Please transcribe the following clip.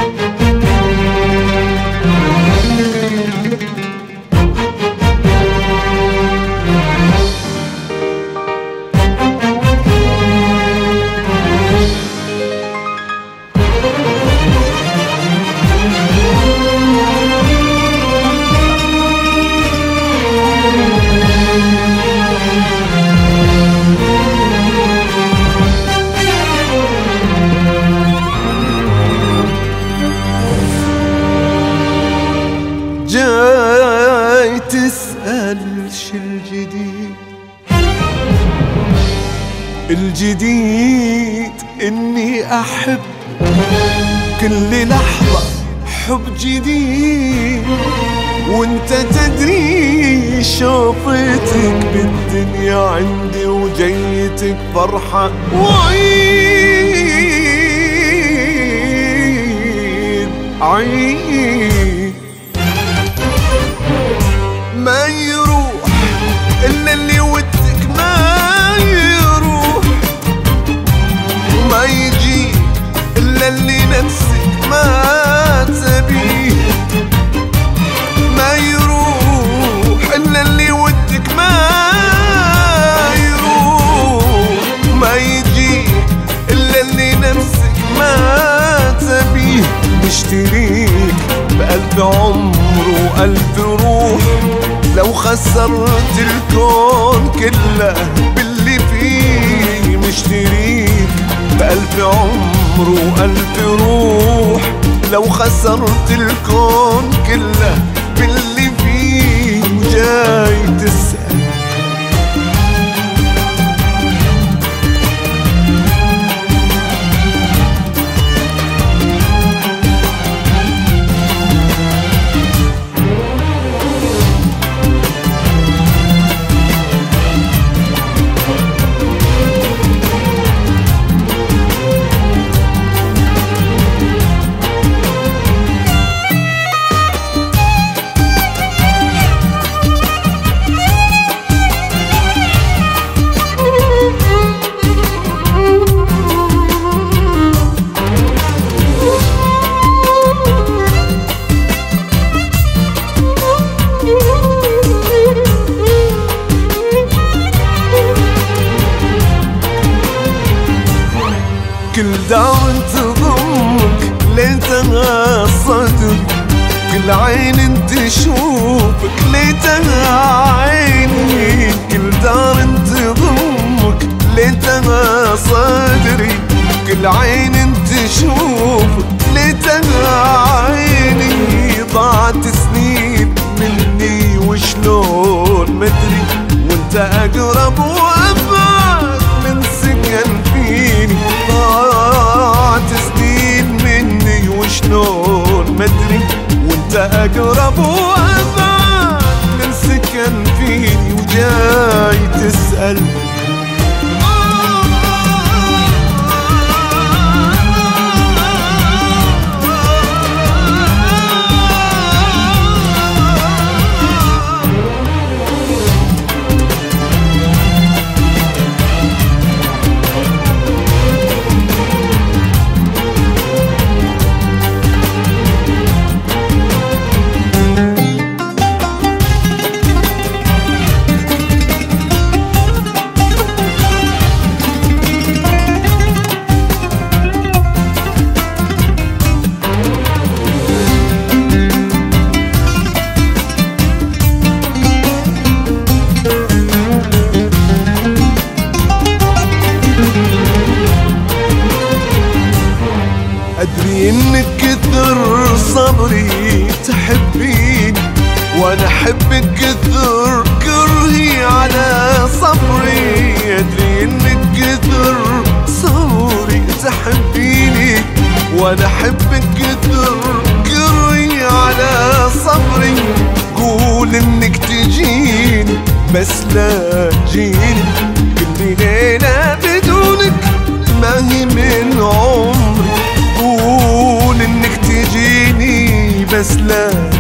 جاي تسأل شو الجديد؟ الجديد إني أحب كل لحظة حب جديد، وانت تدري شوفتك بالدنيا عندي وجيتك فرحة وعيد عيد ما يروح إلا اللي ودك ما يروح، وما يجي إلا اللي نفسك ما تبيه، ما يروح إلا اللي ودك ما يروح، ما يجي إلا اللي نفسك ما تبيه. مشتريك بألف عمر وألف روح، لو خسرت الكون كله باللي فيه. مشتريك بألف عمر وألف روح، لو خسرت الكون كله باللي فيه. وجاي تسأل كل دار تضمك ليتها صدر، كل عين تشوفك ليتها عيني. كل دار تضمك ليتها صدري، كل عين تشوفك ليتها عيني. ضاعت سنين مني وشلون مدري، وانت اقرب وابعد من سكن فيني. ضاعت سنين مني وشلون مدري، وانت اقرب وابعد من سكن فيني. وجاي تسأل أدري إنك كثر صبري تحبيني، وأنا أحبك كثر كرهي على صبري. أدري إنك كثر صبري تحبيني، وأنا أحبك كثر كرهي على صبري. قول إنك تجيني بس لا تجيني، كل ليلة بدونك ما هي من عمري. قول انك تجيني بس لا